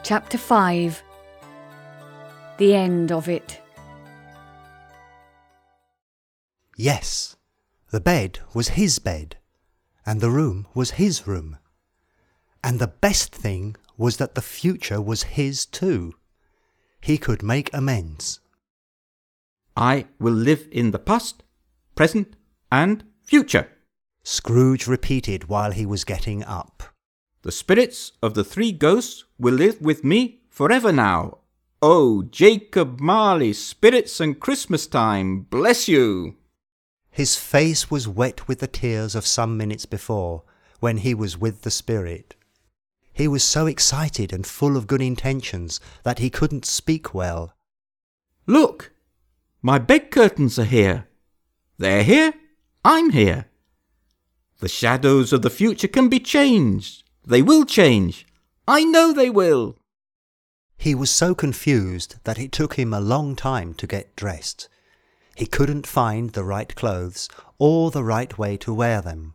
Chapter 5. The End of It. Yes, the bed was his bed, and the room was his room. And the best thing was that the future was his too. He could make amends. I will live in the past, present, and future, Scrooge repeated while he was getting up. The spirits of the three ghosts will live with me forever now. Oh, Jacob Marley, spirits and Christmas time, bless you! His face was wet with the tears of some minutes before, when he was with the spirit. He was so excited and full of good intentions that he couldn't speak well. Look, my bed curtains are here. They're here, I'm here. The shadows of the future can be changed. They will change. I know they will. He was so confused that it took him a long time to get dressed. He couldn't find the right clothes or the right way to wear them.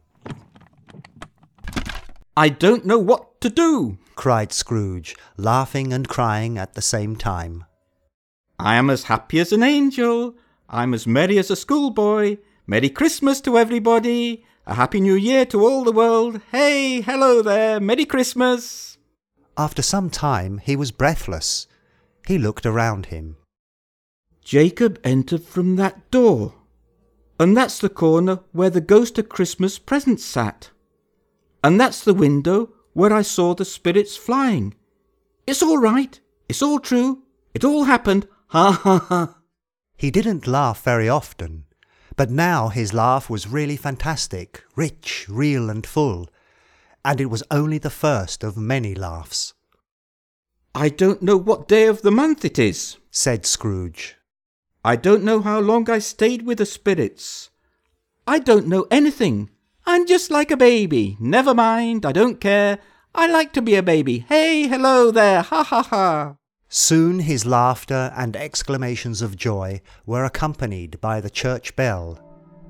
I don't know what to do, cried Scrooge, laughing and crying at the same time. I am as happy as an angel. I'm as merry as a schoolboy. Merry Christmas to everybody. A Happy New Year to all the world. Hey, hello there. Merry Christmas. After some time he was breathless. He looked around him. Jacob entered from that door. And that's the corner where the ghost of Christmas present sat. And that's the window where I saw the spirits flying. It's all right. It's all true. It all happened. Ha ha ha. He didn't laugh very often, but now his laugh was really fantastic, rich, real and full, and it was only the first of many laughs. I don't know what day of the month it is, said Scrooge. I don't know how long I stayed with the spirits. I don't know anything. I'm just like a baby. Never mind, I don't care. I like to be a baby. Hey, hello there, ha ha ha. Soon his laughter and exclamations of joy were accompanied by the church bell.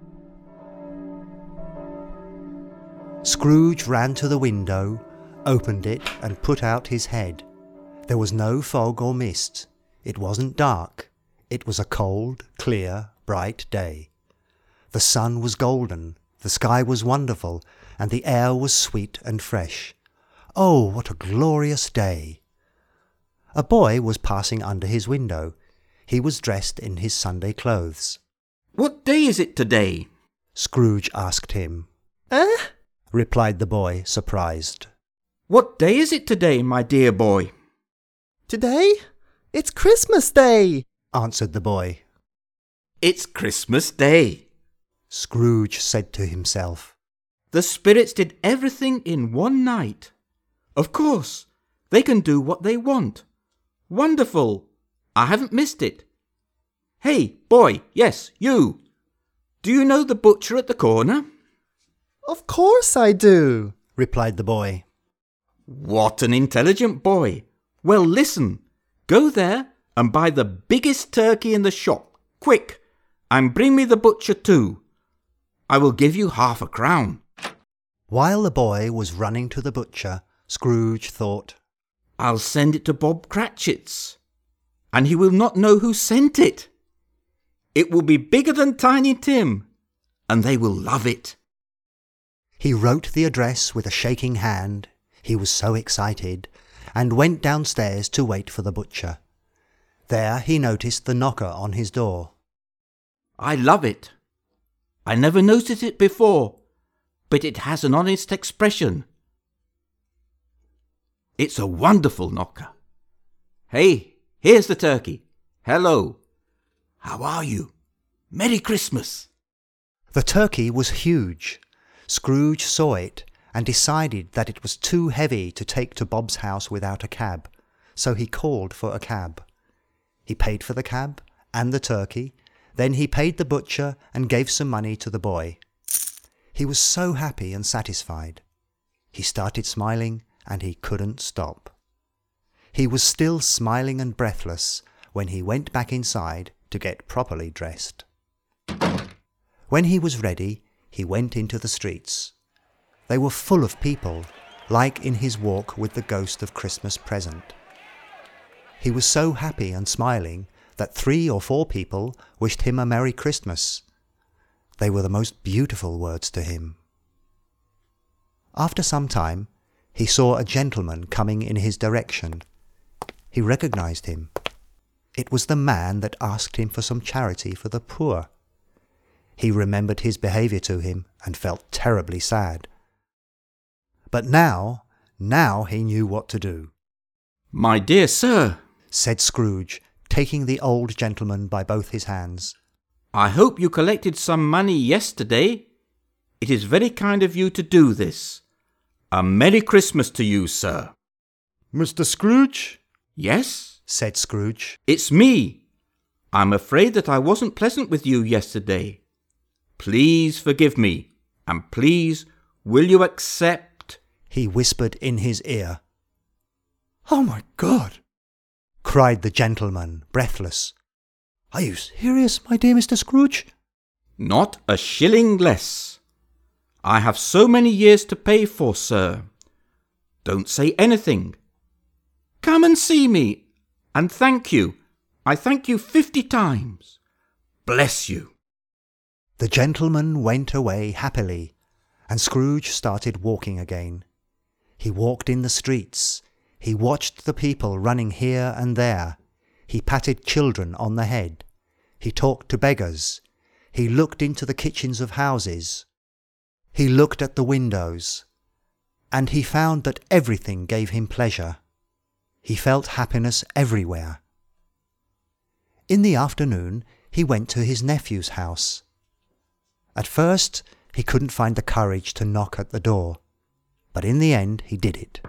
Scrooge ran to the window, opened it and put out his head. There was no fog or mist. It wasn't dark. It was a cold, clear, bright day. The sun was golden, the sky was wonderful, and the air was sweet and fresh. Oh, what a glorious day! A boy was passing under his window. He was dressed in his Sunday clothes. What day is it today? Scrooge asked him. Replied the boy, surprised. What day is it today, my dear boy? Today? It's Christmas Day, answered the boy. It's Christmas Day, Scrooge said to himself. The spirits did everything in one night. Of course, they can do what they want. Wonderful! I haven't missed it. Hey, boy, yes, you. Do you know the butcher at the corner? Of course I do, replied the boy. What an intelligent boy. Well, listen. Go there and buy the biggest turkey in the shop, quick, and bring me the butcher too. I will give you half a crown. While the boy was running to the butcher, Scrooge thought, I'll send it to Bob Cratchit's, and he will not know who sent it. It will be bigger than Tiny Tim, and they will love it. He wrote the address with a shaking hand, he was so excited, and went downstairs to wait for the butcher. There he noticed the knocker on his door. I love it. I never noticed it before, but it has an honest expression. It's a wonderful knocker. Hey, here's the turkey. Hello. How are you? Merry Christmas. The turkey was huge. Scrooge saw it and decided that it was too heavy to take to Bob's house without a cab, so he called for a cab. He paid for the cab and the turkey, then he paid the butcher and gave some money to the boy. He was so happy and satisfied. He started smiling and he couldn't stop. He was still smiling and breathless when he went back inside to get properly dressed. When he was ready, he went into the streets. They were full of people, like in his walk with the ghost of Christmas present. He was so happy and smiling that 3 or 4 people wished him a Merry Christmas. They were the most beautiful words to him. After some time, he saw a gentleman coming in his direction. He recognized him. It was the man that asked him for some charity for the poor. He remembered his behaviour to him and felt terribly sad. But now he knew what to do. "My dear sir," said Scrooge, taking the old gentleman by both his hands, "I hope you collected some money yesterday. It is very kind of you to do this. A Merry Christmas to you, sir." Mr. Scrooge? "Yes?" said Scrooge. "It's me. I'm afraid that I wasn't pleasant with you yesterday. Please forgive me, and please will you accept—" he whispered in his ear. Oh my God! Cried the gentleman, breathless. Are you serious, my dear Mr. Scrooge? "Not a shilling less. I have so many years to pay for, sir. Don't say anything. Come and see me, and thank you. I thank you 50 times. Bless you." The gentleman went away happily, and Scrooge started walking again. He walked in the streets. He watched the people running here and there. He patted children on the head. He talked to beggars. He looked into the kitchens of houses. He looked at the windows, and he found that everything gave him pleasure. He felt happiness everywhere. In the afternoon, he went to his nephew's house. At first, he couldn't find the courage to knock at the door, but in the end he did it.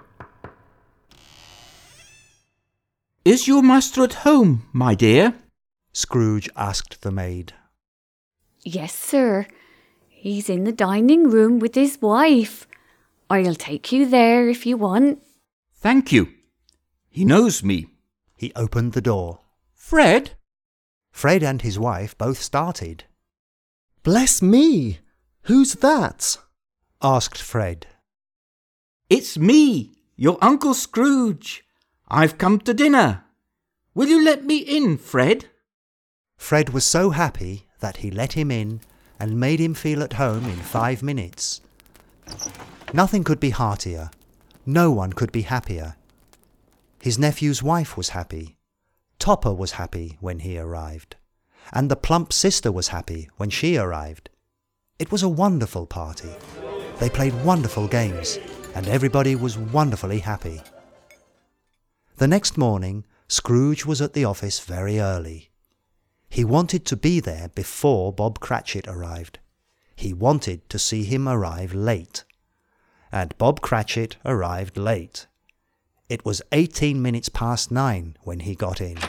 "Is your master at home, my dear?" Scrooge asked the maid. Yes, sir. He's in the dining room with his wife. I'll take you there if you want." "Thank you. He knows me." He opened the door. "Fred?" Fred and his wife both started. Bless me! Who's that? Asked Fred. "It's me, your Uncle Scrooge. I've come to dinner. Will you let me in, Fred?" Fred was so happy that he let him in and made him feel at home in 5 minutes. Nothing could be heartier. No one could be happier. His nephew's wife was happy. Topper was happy when he arrived. And the plump sister was happy when she arrived. It was a wonderful party. They played wonderful games, and everybody was wonderfully happy. The next morning, Scrooge was at the office very early. He wanted to be there before Bob Cratchit arrived. He wanted to see him arrive late. And Bob Cratchit arrived late. It was 18 minutes past 9 when he got in.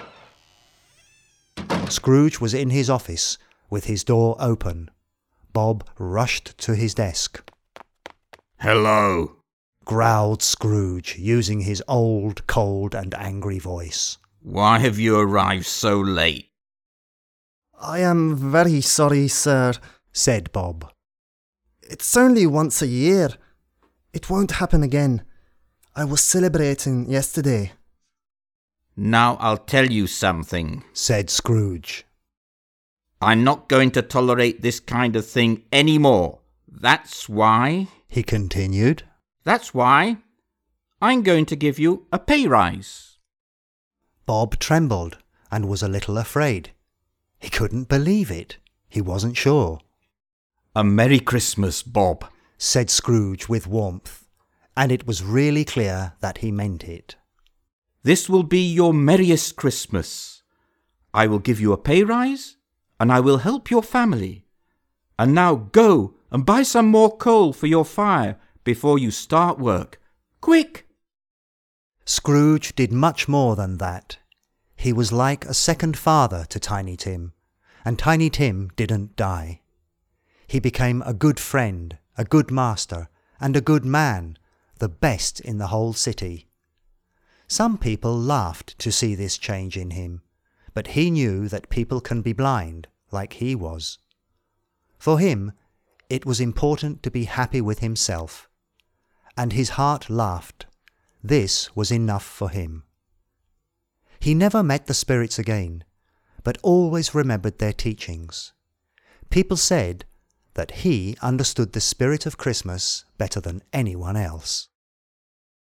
Scrooge was in his office with his door open. Bob rushed to his desk. "Hello," growled Scrooge, using his old, cold and angry voice. "Why have you arrived so late?" I am very sorry, sir, said Bob. It's only once a year. It won't happen again. I was celebrating yesterday. "Now I'll tell you something," said Scrooge. "I'm not going to tolerate this kind of thing any more. That's why," he continued, "that's why I'm going to give you a pay rise." Bob trembled and was a little afraid. He couldn't believe it. He wasn't sure. "A Merry Christmas, Bob," said Scrooge with warmth, and it was really clear that he meant it. "This will be your merriest Christmas. I will give you a pay rise, and I will help your family. And now go and buy some more coal for your fire before you start work. Quick!" Scrooge did much more than that. He was like a second father to Tiny Tim, and Tiny Tim didn't die. He became a good friend, a good master, and a good man, the best in the whole city. Some people laughed to see this change in him, but he knew that people can be blind, like he was. For him, it was important to be happy with himself, and his heart laughed. This was enough for him. He never met the spirits again, but always remembered their teachings. People said that he understood the spirit of Christmas better than anyone else.